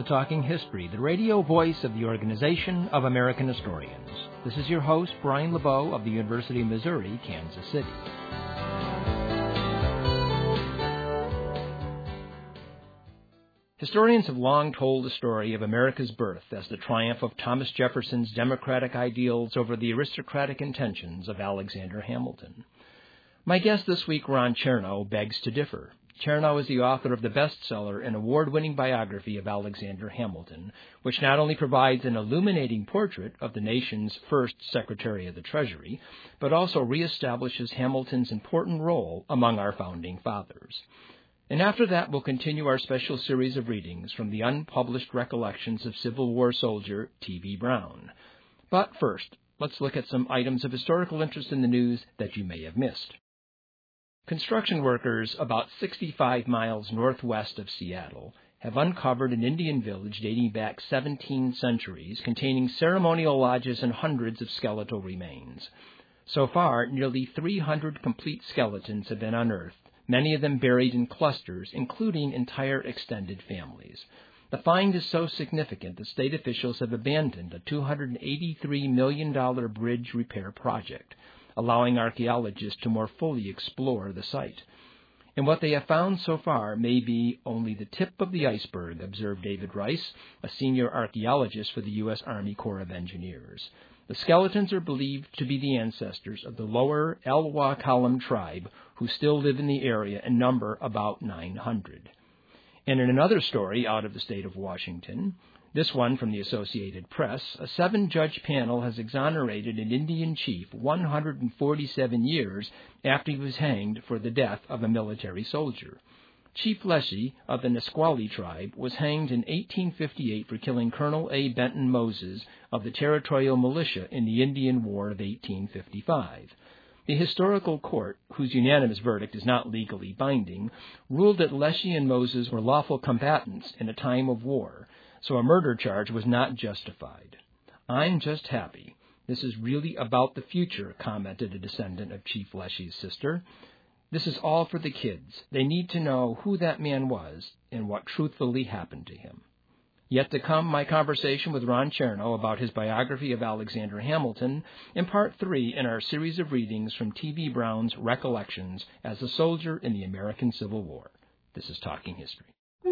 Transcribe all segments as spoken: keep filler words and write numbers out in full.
Talking History, the radio voice of the Organization of American Historians. This is your host, Brian LeBeau of the University of Missouri, Kansas City. Historians have long told the story of America's birth as the triumph of Thomas Jefferson's democratic ideals over the aristocratic intentions of Alexander Hamilton. My guest this week, Ron Chernow, begs to differ. Chernow is the author of the bestseller and award-winning biography of Alexander Hamilton, which not only provides an illuminating portrait of the nation's first Secretary of the Treasury, but also reestablishes Hamilton's important role among our founding fathers. And after that, we'll continue our special series of readings from the unpublished recollections of Civil War soldier T V Brown. But first, let's look at some items of historical interest in the news that you may have missed. Construction workers about sixty-five miles northwest of Seattle have uncovered an Indian village dating back seventeen centuries containing ceremonial lodges and hundreds of skeletal remains. So far, nearly three hundred complete skeletons have been unearthed, many of them buried in clusters, including entire extended families. The find is so significant that state officials have abandoned a two hundred eighty-three million dollars bridge repair project, allowing archaeologists to more fully explore the site. And what they have found so far may be only the tip of the iceberg, observed David Rice, a senior archaeologist for the U S Army Corps of Engineers. The skeletons are believed to be the ancestors of the lower Elwha Column tribe, who still live in the area and number about nine hundred. And in another story out of the state of Washington, this one from the Associated Press, a seven-judge panel has exonerated an Indian chief one hundred forty-seven years after he was hanged for the death of a military soldier. Chief Leshy of the Nisqually tribe was hanged in eighteen fifty-eight for killing Colonel A. Benton Moses of the Territorial Militia in the Indian War of eighteen fifty-five. The historical court, whose unanimous verdict is not legally binding, ruled that Leshy and Moses were lawful combatants in a time of war, so a murder charge was not justified. "I'm just happy. This is really about the future," commented a descendant of Chief Leshy's sister. "This is all for the kids. They need to know who that man was and what truthfully happened to him." Yet to come, my conversation with Ron Chernow about his biography of Alexander Hamilton in part three in our series of readings from T V Brown's Recollections as a Soldier in the American Civil War. This is Talking History.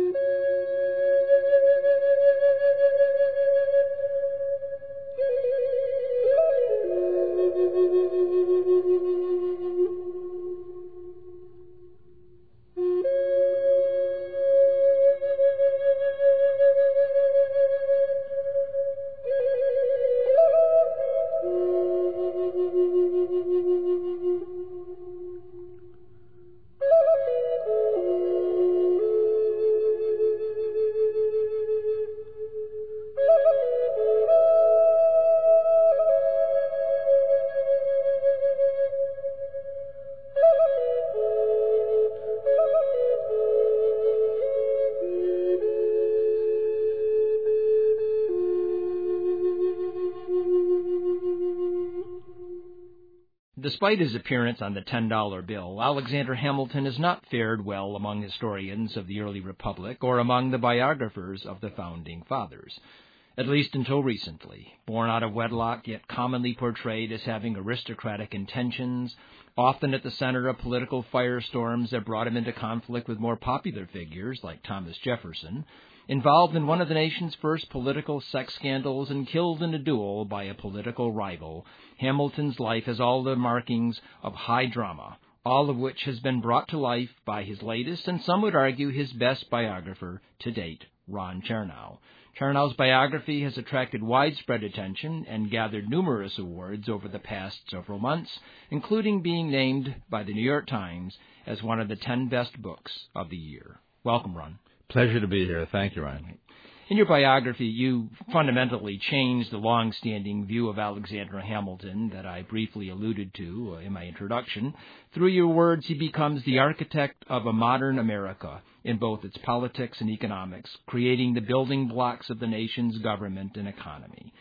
Despite his appearance on the ten dollar bill, Alexander Hamilton has not fared well among historians of the early republic or among the biographers of the founding fathers, at least until recently. Born out of wedlock, yet commonly portrayed as having aristocratic intentions, often at the center of political firestorms that brought him into conflict with more popular figures like Thomas Jefferson, involved in one of the nation's first political sex scandals and killed in a duel by a political rival, Hamilton's life has all the markings of high drama, all of which has been brought to life by his latest, and some would argue his best biographer to date, Ron Chernow. Chernow's biography has attracted widespread attention and gathered numerous awards over the past several months, including being named by the New York Times as one of the ten best books of the year. Welcome, Ron. Pleasure to be here. Thank you, Ryan. In your biography, you fundamentally changed the long-standing view of Alexander Hamilton that I briefly alluded to in my introduction. Through your words, he becomes the architect of a modern America in both its politics and economics, creating the building blocks of the nation's government and economy.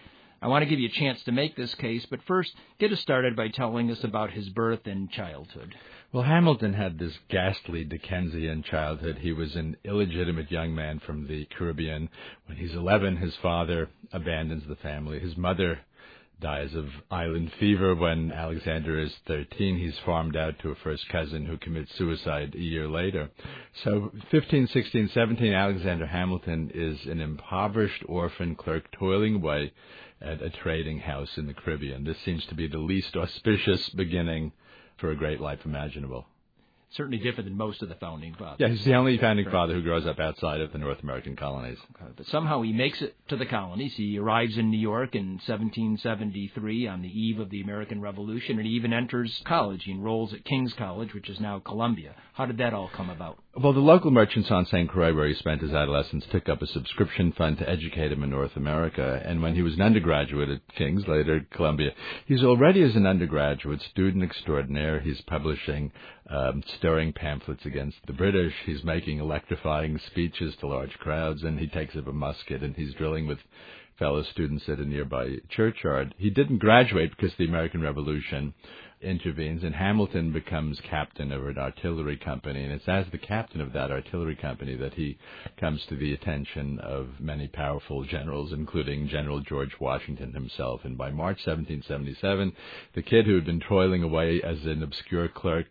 I want to give you a chance to make this case, but first, get us started by telling us about his birth and childhood. Well, Hamilton had this ghastly Dickensian childhood. He was an illegitimate young man from the Caribbean. When he's eleven, his father abandons the family. His mother dies of island fever. When Alexander is thirteen, he's farmed out to a first cousin who commits suicide a year later. So fifteen, sixteen, seventeen, Alexander Hamilton is an impoverished orphan clerk toiling away at a trading house in the Caribbean. This seems to be the least auspicious beginning for a great life imaginable. Certainly different than most of the founding fathers. Yeah, he's the only founding father who grows up outside of the North American colonies. Okay, but somehow he makes it to the colonies. He arrives in New York in seventeen seventy-three on the eve of the American Revolution, and he even enters college. He enrolls at King's College, which is now Columbia. How did that all come about? Well, the local merchants on Saint Croix, where he spent his adolescence, took up a subscription fund to educate him in North America. And when he was an undergraduate at King's, later Columbia, he's already as an undergraduate student extraordinaire. He's publishing um, stirring pamphlets against the British. He's making electrifying speeches to large crowds, and he takes up a musket and he's drilling with fellow students at a nearby churchyard. He didn't graduate because the American Revolution intervenes, and Hamilton becomes captain of an artillery company, and it's as the captain of that artillery company that he comes to the attention of many powerful generals, including General George Washington himself. And by March seventeen seventy-seven, the kid who had been toiling away as an obscure clerk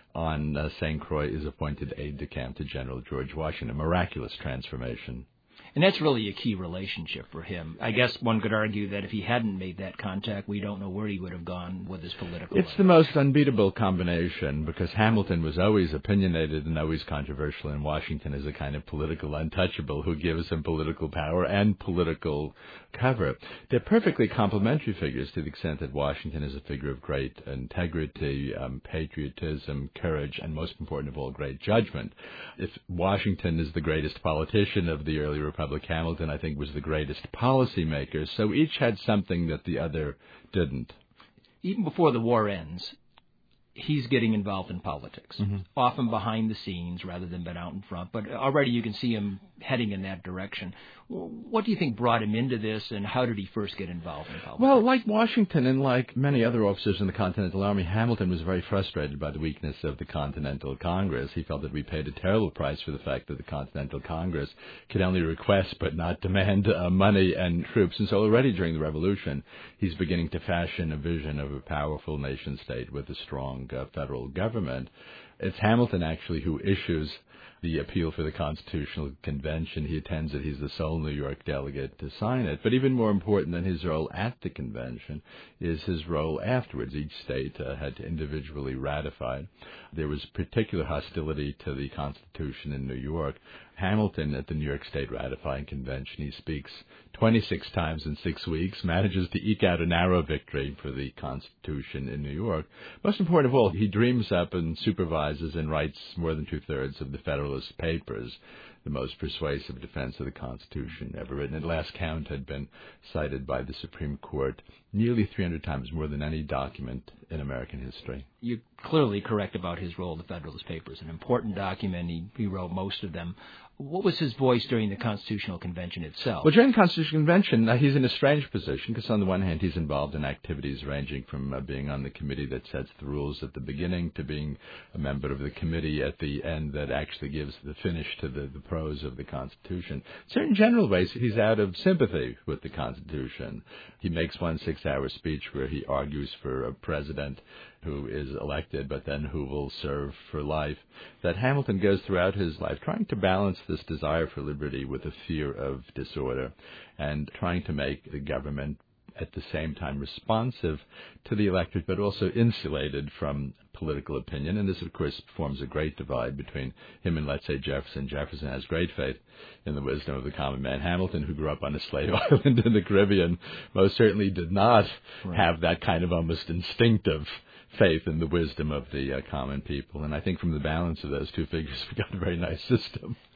on uh, Saint Croix is appointed aide-de-camp to General George Washington, a miraculous transformation. And that's really a key relationship for him. I guess one could argue that if he hadn't made that contact, we don't know where he would have gone with his political It's life. the most unbeatable combination, because Hamilton was always opinionated and always controversial, and Washington is a kind of political untouchable who gives him political power and political cover. They're perfectly complementary figures to the extent that Washington is a figure of great integrity, um, patriotism, courage, and most important of all, great judgment. If Washington is the greatest politician of the early Republic, Hamilton, I think, was the greatest policymaker, so each had something that the other didn't. Even before the war ends, he's getting involved in politics, mm-hmm. often behind the scenes rather than been out in front, but already you can see him heading in that direction. What do you think brought him into this, and how did he first get involved in politics? Well, like Washington and like many other officers in the Continental Army, Hamilton was very frustrated by the weakness of the Continental Congress. He felt that we paid a terrible price for the fact that the Continental Congress could only request but not demand uh, money and troops. And so already during the Revolution, he's beginning to fashion a vision of a powerful nation-state with a strong uh, federal government. It's Hamilton, actually, who issues the appeal for the Constitutional Convention. He attends it. He's the sole New York delegate to sign it. But even more important than his role at the convention is his role afterwards. Each state uh, had to individually ratify it. There was particular hostility to the Constitution in New York. Hamilton, at the New York State ratifying convention, he speaks twenty-six times in six weeks, manages to eke out a narrow victory for the Constitution in New York. Most important of all, he dreams up and supervises and writes more than two-thirds of the Federalist Papers, the most persuasive defense of the Constitution ever written. At last count had been cited by the Supreme Court nearly three hundred times, more than any document in American history. You're clearly correct about his role in the Federalist Papers, an important document. He, he wrote most of them. What was his voice during the Constitutional Convention itself? Well, during the Constitutional Convention, uh, he's in a strange position because on the one hand, he's involved in activities ranging from uh, being on the committee that sets the rules at the beginning to being a member of the committee at the end that actually gives the finish to the, the prose of the Constitution. In certain general ways, he's out of sympathy with the Constitution. He makes one six-hour speech where he argues for a president who is elected, but then who will serve for life. That Hamilton goes throughout his life trying to balance this desire for liberty with a fear of disorder and trying to make the government at the same time responsive to the electorate, but also insulated from political opinion. And this, of course, forms a great divide between him and, let's say, Jefferson. Jefferson has great faith in the wisdom of the common man. Hamilton, who grew up on a slave island in the Caribbean, most certainly did not right. have that kind of almost instinctive faith in the wisdom of the uh, common people. And I think from the balance of those two figures, we got a very nice system.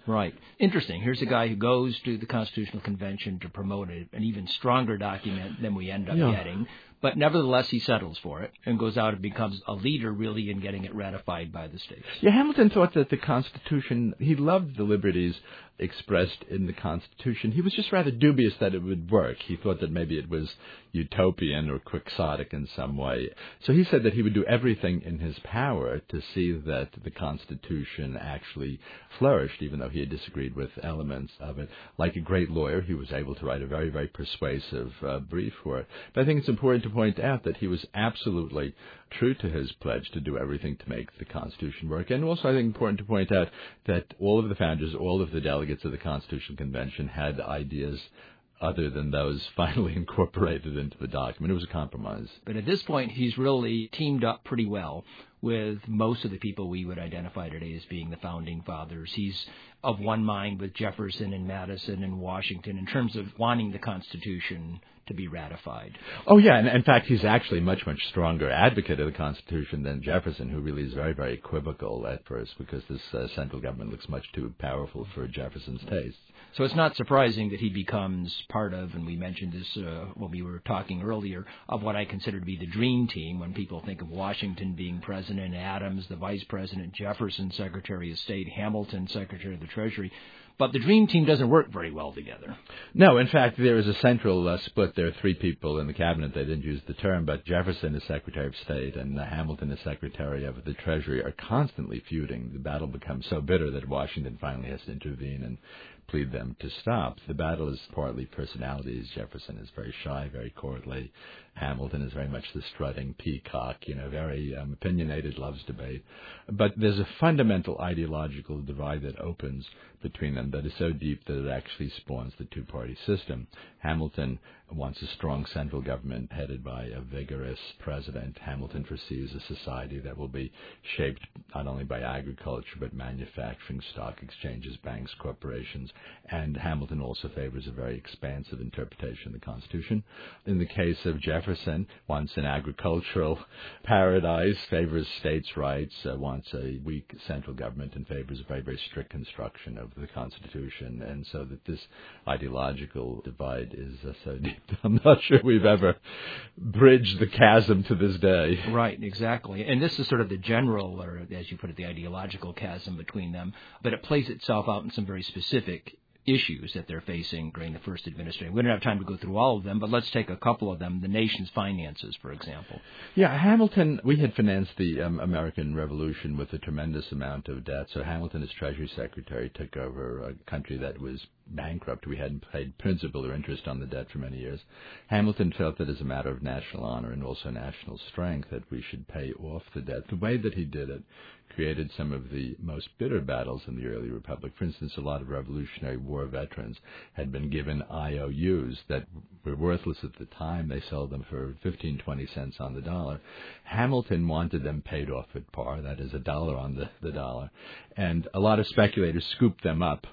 Right. Interesting. Here's a guy who goes to the Constitutional Convention to promote a, an even stronger document than we end up yeah. getting. But nevertheless, he settles for it and goes out and becomes a leader, really, in getting it ratified by the states. Yeah, Hamilton thought that the Constitution, he loved the liberties expressed in the Constitution. He was just rather dubious that it would work. He thought that maybe it was utopian or quixotic in some way. So he said that he would do everything in his power to see that the Constitution actually flourished, even though he had disagreed with elements of it. Like a great lawyer, he was able to write a very, very persuasive uh, brief for it. But I think it's important to point out that he was absolutely true to his pledge to do everything to make the Constitution work. And also I think important to point out that all of the founders, all of the delegates of the Constitutional Convention had ideas other than those finally incorporated into the document. It was a compromise. But at this point, he's really teamed up pretty well with most of the people we would identify today as being the Founding Fathers. He's of one mind with Jefferson and Madison and Washington in terms of wanting the Constitution to be ratified. Oh, yeah. And in fact, he's actually a much, much stronger advocate of the Constitution than Jefferson, who really is very, very equivocal at first because this uh, central government looks much too powerful for Jefferson's tastes. So it's not surprising that he becomes part of, and we mentioned this uh, when we were talking earlier, of what I consider to be the dream team when people think of Washington being president, Adams, the vice president, Jefferson, Secretary of State, Hamilton, Secretary of the Treasury. But the dream team doesn't work very well together. No, in fact, there is a central uh, split. There are three people in the cabinet. They didn't use the term, but Jefferson is Secretary of State and uh, Hamilton is Secretary of the Treasury, are constantly feuding. The battle becomes so bitter that Washington finally has to intervene and plead them to stop. The battle is partly personalities. Jefferson is very shy, very courtly. Hamilton is very much the strutting peacock, you know, very um, opinionated, loves debate. But there's a fundamental ideological divide that opens between them that is so deep that it actually spawns the two-party system. Hamilton wants a strong central government headed by a vigorous president. Hamilton foresees a society that will be shaped not only by agriculture but manufacturing, stock exchanges, banks, corporations. And Hamilton also favors a very expansive interpretation of the Constitution. In the case of Jefferson, wants an agricultural paradise, favors states' rights, uh, wants a weak central government, and favors a very, very strict construction of the Constitution. And so that this ideological divide is uh, so deep that I'm not sure we've ever bridged the chasm to this day. Right, exactly. And this is sort of the general, or as you put it, the ideological chasm between them. But it plays itself out in some very specific issues that they're facing during the first administration. We don't have time to go through all of them, but let's take a couple of them. The nation's finances, for example. Yeah, Hamilton, we had financed the um, American Revolution with a tremendous amount of debt. So Hamilton, as Treasury Secretary, took over a country that was bankrupt. We hadn't paid principal or interest on the debt for many years. Hamilton felt that as a matter of national honor and also national strength that we should pay off the debt. The way that he did it created some of the most bitter battles in the early republic. For instance, a lot of Revolutionary War veterans had been given I O Us that were worthless at the time. They sold them for fifteen, twenty cents on the dollar. Hamilton wanted them paid off at par, that is a dollar on the, the dollar. And a lot of speculators scooped them up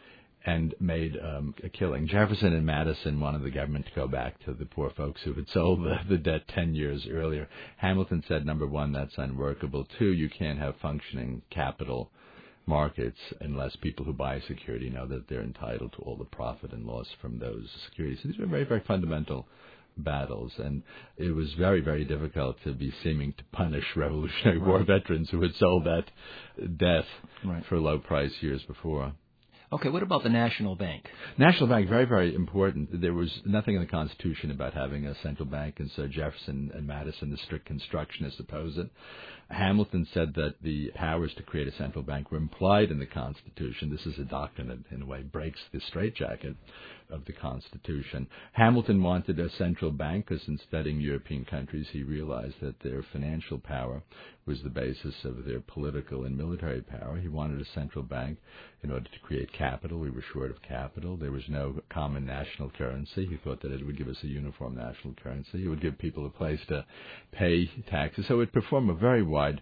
and made um, a killing. Jefferson and Madison wanted the government to go back to the poor folks who had sold the, the debt ten years earlier. Hamilton said, number one, that's unworkable. Two, you can't have functioning capital markets unless people who buy security know that they're entitled to all the profit and loss from those securities. So these were very, very fundamental battles, and it was very, very difficult to be seeming to punish Revolutionary War veterans who had sold that debt right. for low price years before. Okay, what about the National Bank? National Bank, very, very important. There was nothing in the Constitution about having a central bank, and so Jefferson and Madison, the strict constructionists, opposed it. Hamilton said that the powers to create a central bank were implied in the Constitution. This is a doctrine that, in a way, breaks the straitjacket of the Constitution. Hamilton wanted a central bank because in studying European countries, he realized that their financial power was the basis of their political and military power. He wanted a central bank in order to create capital. We were short of capital. There was no common national currency. He thought that it would give us a uniform national currency. It would give people a place to pay taxes. So it would perform a very wide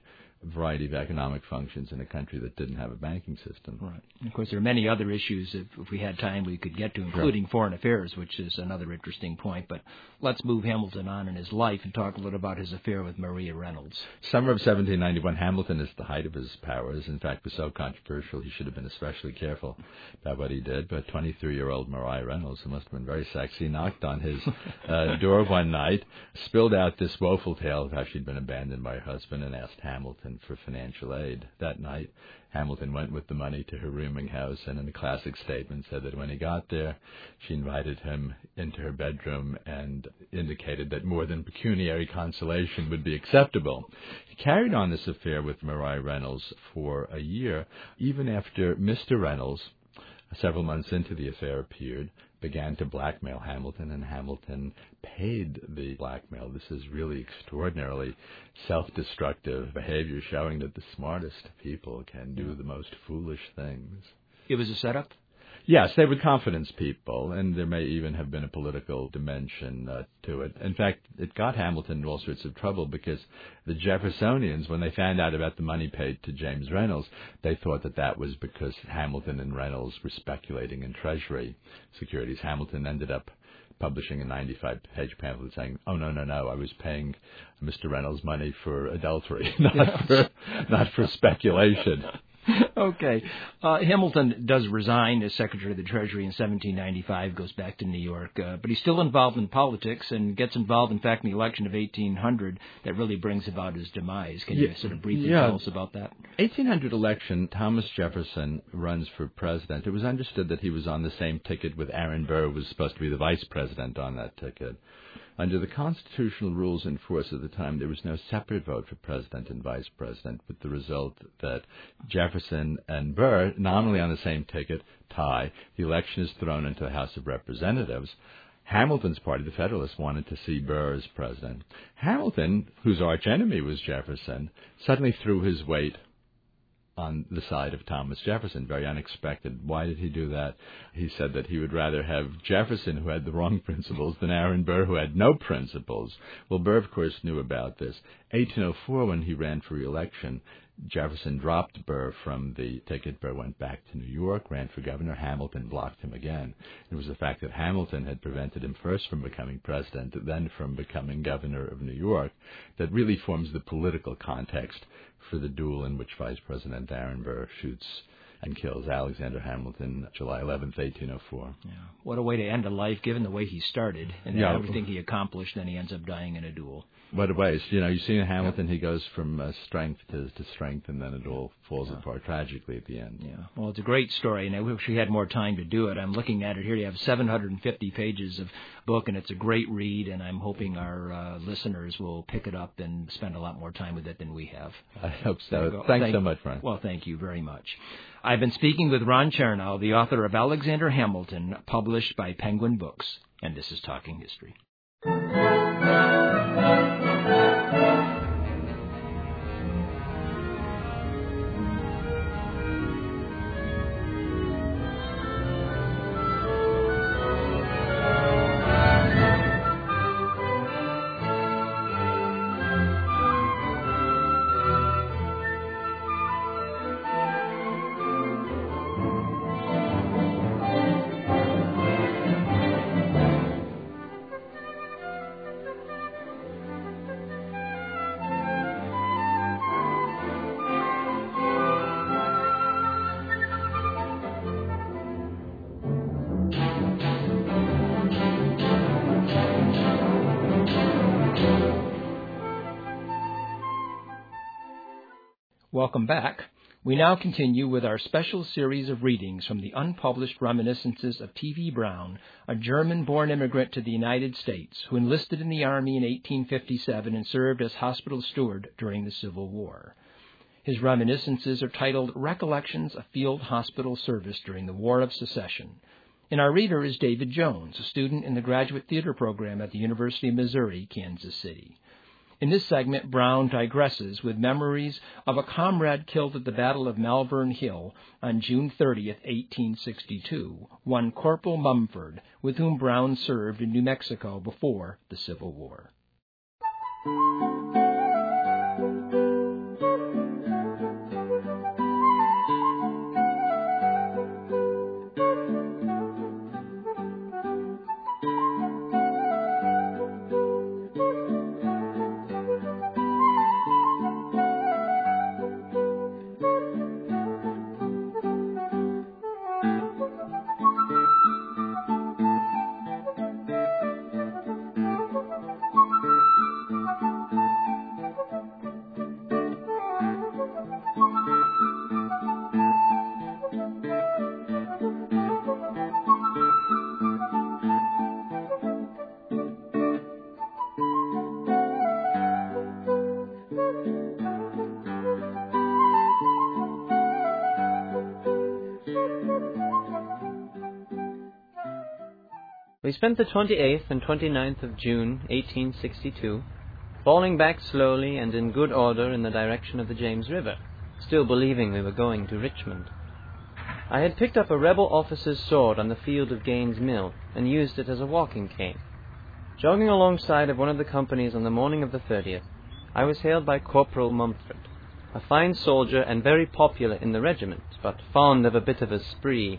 variety of economic functions in a country that didn't have a banking system. Right. And of course, there are many other issues, if, if we had time, we could get to, including sure. foreign affairs, which is another interesting point. But let's move Hamilton on in his life and talk a little about his affair with Maria Reynolds. Summer of seventeen ninety-one, Hamilton, is the height of his powers. In fact, was so controversial he should have been especially careful about what he did. But twenty-three-year-old Maria Reynolds, who must have been very sexy, knocked on his uh, door one night, spilled out this woeful tale of how she'd been abandoned by her husband, and asked Hamilton for financial aid. That night, Hamilton went with the money to her rooming house, and in a classic statement said that when he got there, she invited him into her bedroom and indicated that more than pecuniary consolation would be acceptable. He carried on this affair with Maria Reynolds for a year, even after Mister Reynolds, several months into the affair, appeared, began to blackmail Hamilton, and Hamilton paid the blackmail. This is really extraordinarily self-destructive behavior, showing that the smartest people can do the most foolish things. It was a setup? Yes, they were confidence people, and there may even have been a political dimension uh, to it. In fact, it got Hamilton in all sorts of trouble because the Jeffersonians, when they found out about the money paid to James Reynolds, they thought that that was because Hamilton and Reynolds were speculating in Treasury securities. Hamilton ended up publishing a ninety-five page pamphlet saying, oh, no, no, no, I was paying Mister Reynolds money for adultery, not for, not for speculation. Okay. Uh, Hamilton does resign as Secretary of the Treasury in seventeen ninety-five, goes back to New York, uh, but he's still involved in politics and gets involved, in fact, in the election of eighteen hundred that really brings about his demise. Can you yeah, sort of briefly yeah. tell us about that? eighteen hundred election, Thomas Jefferson runs for president. It was understood that he was on the same ticket with Aaron Burr, who was supposed to be the vice president on that ticket. Under the constitutional rules in force at the time, there was no separate vote for president and vice president, with the result that Jefferson and Burr, nominally on the same ticket, tie. The election is thrown into the House of Representatives. Hamilton's party, the Federalists, wanted to see Burr as president. Hamilton, whose archenemy was Jefferson, suddenly threw his weight on the side of Thomas Jefferson. Very unexpected. Why did he do that? He said that he would rather have Jefferson, who had the wrong principles, than Aaron Burr, who had no principles. Well, Burr, of course, knew about this. eighteen oh four, when he ran for re-election, Jefferson dropped Burr from the ticket. Burr went back to New York, ran for governor. Hamilton blocked him again. It was the fact that Hamilton had prevented him first from becoming president, then from becoming governor of New York, that really forms the political context for the duel in which Vice President Aaron Burr shoots and kills Alexander Hamilton July eleventh, eighteen oh four. Yeah. What a way to end a life, given the way he started and yeah. everything he accomplished, then he ends up dying in a duel. What a waste. You know, you see in Hamilton, yeah. he goes from uh, strength to, to strength, and then it all falls yeah. apart tragically at the end. Yeah. Well, it's a great story, and I wish we had more time to do it. I'm looking at it here. You have seven hundred fifty pages of book, and it's a great read, and I'm hoping our uh, listeners will pick it up and spend a lot more time with it than we have. I hope so. Thanks thank, so much, Ron. Well, thank you very much. I've been speaking with Ron Chernow, the author of Alexander Hamilton, published by Penguin Books, and this is Talking History. Welcome back. We now continue with our special series of readings from the unpublished reminiscences of T V Brown, a German-born immigrant to the United States who enlisted in the Army in eighteen fifty-seven and served as hospital steward during the Civil War. His reminiscences are titled Recollections of Field Hospital Service During the War of Secession. And our reader is David Jones, a student in the Graduate Theater Program at the University of Missouri, Kansas City. In this segment, Brown digresses with memories of a comrade killed at the Battle of Malvern Hill on June thirtieth, eighteen sixty-two, one Corporal Mumford, with whom Brown served in New Mexico before the Civil War. We spent the twenty-eighth and twenty-ninth of June, eighteen sixty-two, falling back slowly and in good order in the direction of the James River, still believing we were going to Richmond. I had picked up a rebel officer's sword on the field of Gaines' Mill and used it as a walking cane. Jogging alongside of one of the companies on the morning of the thirtieth, I was hailed by Corporal Mumford, a fine soldier and very popular in the regiment, but fond of a bit of a spree.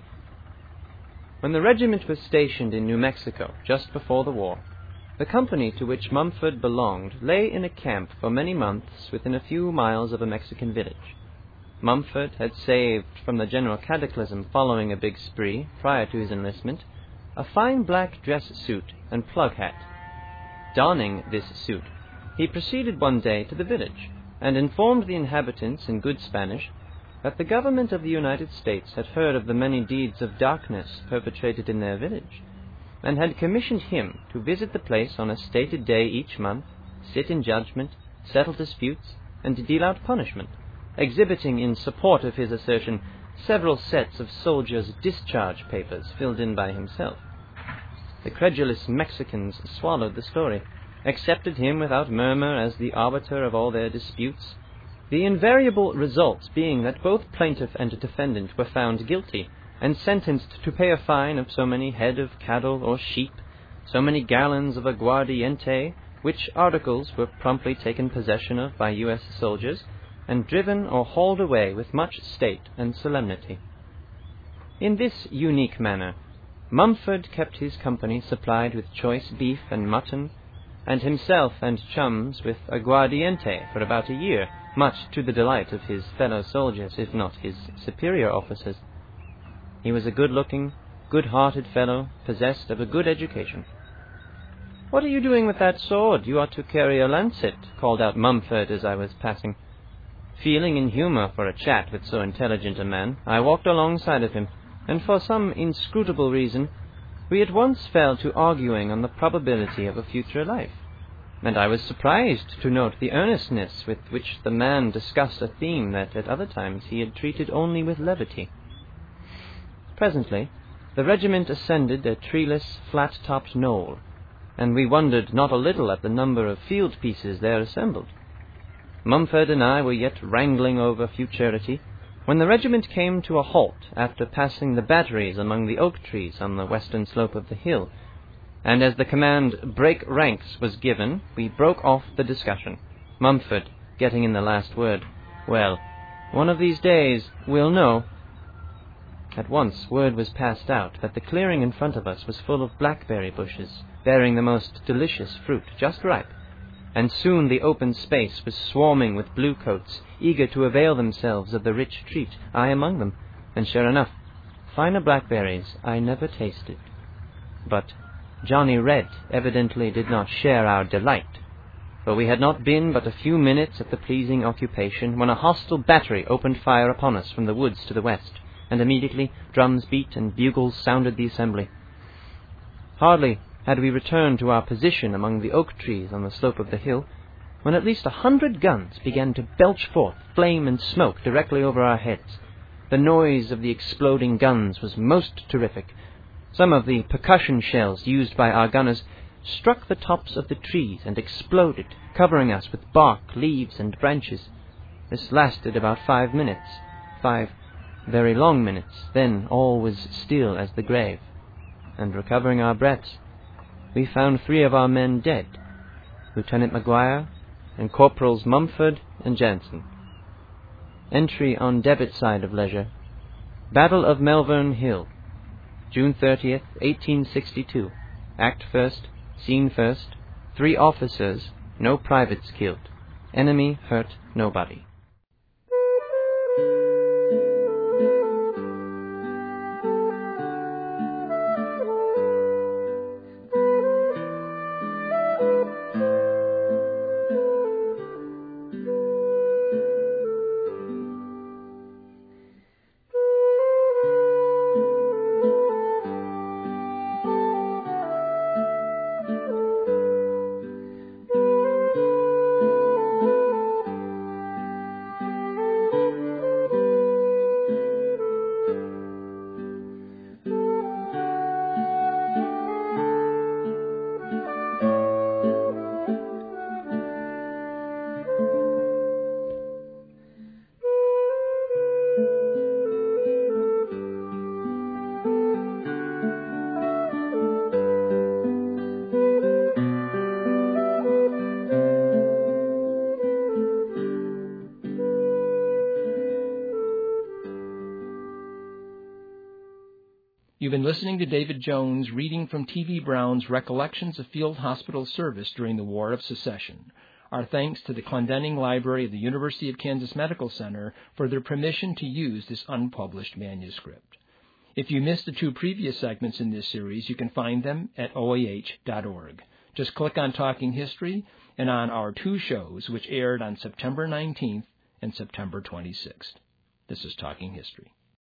When the regiment was stationed in New Mexico just before the war, the company to which Mumford belonged lay in a camp for many months within a few miles of a Mexican village. Mumford had saved from the general cataclysm following a big spree, prior to his enlistment, a fine black dress suit and plug hat. Donning this suit, he proceeded one day to the village, and informed the inhabitants in good Spanish that the government of the United States had heard of the many deeds of darkness perpetrated in their village, and had commissioned him to visit the place on a stated day each month, sit in judgment, settle disputes, and to deal out punishment, exhibiting in support of his assertion several sets of soldiers' discharge papers filled in by himself. The credulous Mexicans swallowed the story, accepted him without murmur as the arbiter of all their disputes, the invariable results being that both plaintiff and defendant were found guilty, and sentenced to pay a fine of so many head of cattle or sheep, so many gallons of aguardiente, which articles were promptly taken possession of by U S soldiers, and driven or hauled away with much state and solemnity. In this unique manner, Mumford kept his company supplied with choice beef and mutton, and himself and chums with aguardiente for about a year, much to the delight of his fellow soldiers, if not his superior officers. He was a good-looking, good-hearted fellow, possessed of a good education. "What are you doing with that sword? You ought to carry a lancet," called out Mumford as I was passing. Feeling in humour for a chat with so intelligent a man, I walked alongside of him, and for some inscrutable reason, we at once fell to arguing on the probability of a future life, and I was surprised to note the earnestness with which the man discussed a theme that at other times he had treated only with levity. Presently, the regiment ascended a treeless, flat-topped knoll, and we wondered not a little at the number of field pieces there assembled. Mumford and I were yet wrangling over futurity, when the regiment came to a halt after passing the batteries among the oak trees on the western slope of the hill, and as the command "break ranks" was given, we broke off the discussion, Mumford getting in the last word. "Well, one of these days we'll know." At once word was passed out that the clearing in front of us was full of blackberry bushes, bearing the most delicious fruit, just ripe, and soon the open space was swarming with bluecoats, eager to avail themselves of the rich treat, I among them, and sure enough, finer blackberries I never tasted. But Johnny Red evidently did not share our delight, for we had not been but a few minutes at the pleasing occupation when a hostile battery opened fire upon us from the woods to the west, and immediately drums beat and bugles sounded the assembly. Hardly had we returned to our position among the oak trees on the slope of the hill, when at least a hundred guns began to belch forth flame and smoke directly over our heads. The noise of the exploding guns was most terrific. Some of the percussion shells used by our gunners struck the tops of the trees and exploded, covering us with bark, leaves, and branches. This lasted about five minutes, five very long minutes. Then all was still as the grave, and recovering our breaths, we found three of our men dead, Lieutenant Maguire and Corporals Mumford and Jansen. Entry on debit side of ledger: Battle of Malvern Hill, June thirtieth, eighteen sixty-two. Act first, scene first. Three officers, no privates killed. Enemy hurt nobody. You've been listening to David Jones reading from T V Brown's Recollections of Field Hospital Service During the War of Secession. Our thanks to the Clendening Library of the University of Kansas Medical Center for their permission to use this unpublished manuscript. If you missed the two previous segments in this series, you can find them at O A H dot org. Just click on Talking History and on our two shows, which aired on September nineteenth and September twenty-sixth. This is Talking History.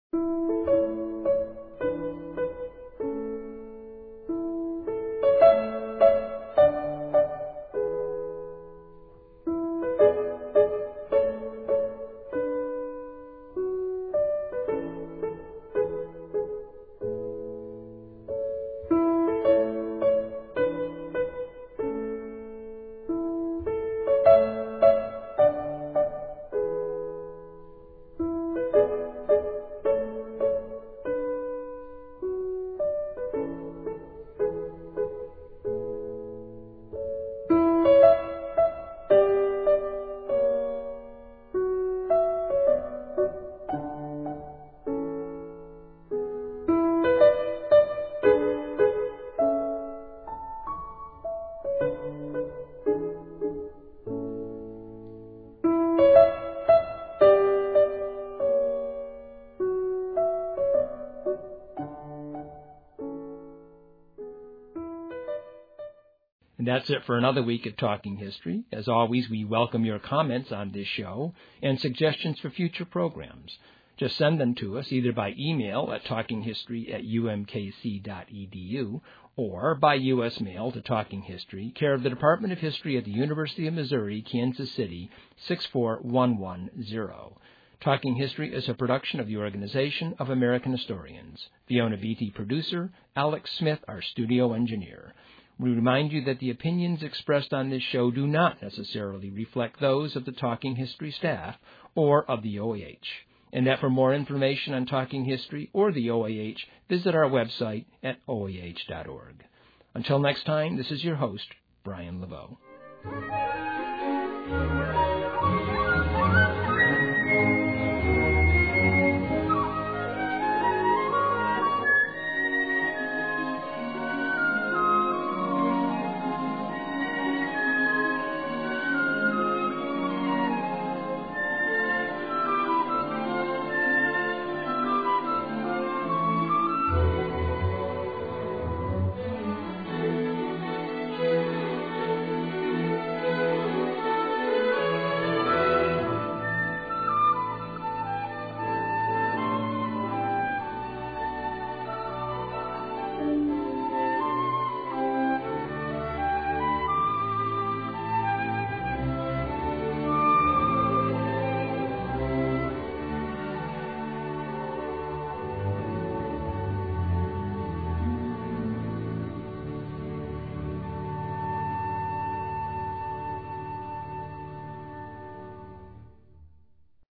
And that's it for another week of Talking History. As always, we welcome your comments on this show and suggestions for future programs. Just send them to us either by email at talkinghistory at u m k c dot e d u or by U S mail to Talking History, care of the Department of History at the University of Missouri, Kansas City, six four one one zero. Talking History is a production of the Organization of American Historians. Fiona Beatty, producer, Alex Smith, our studio engineer. We remind you that the opinions expressed on this show do not necessarily reflect those of the Talking History staff or of the O A H, and that for more information on Talking History or the O A H, visit our website at O A H dot org. Until next time, this is your host, Brian Laveau.